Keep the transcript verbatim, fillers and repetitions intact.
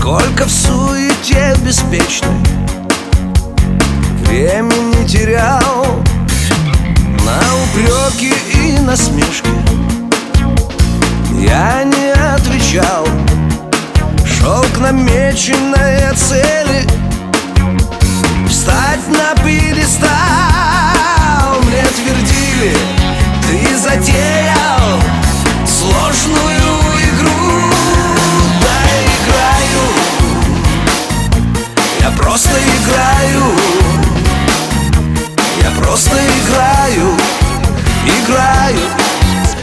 Сколько в суете беспечной времени терял на упреки и насмешки. Я не отвечал, шел к намеченной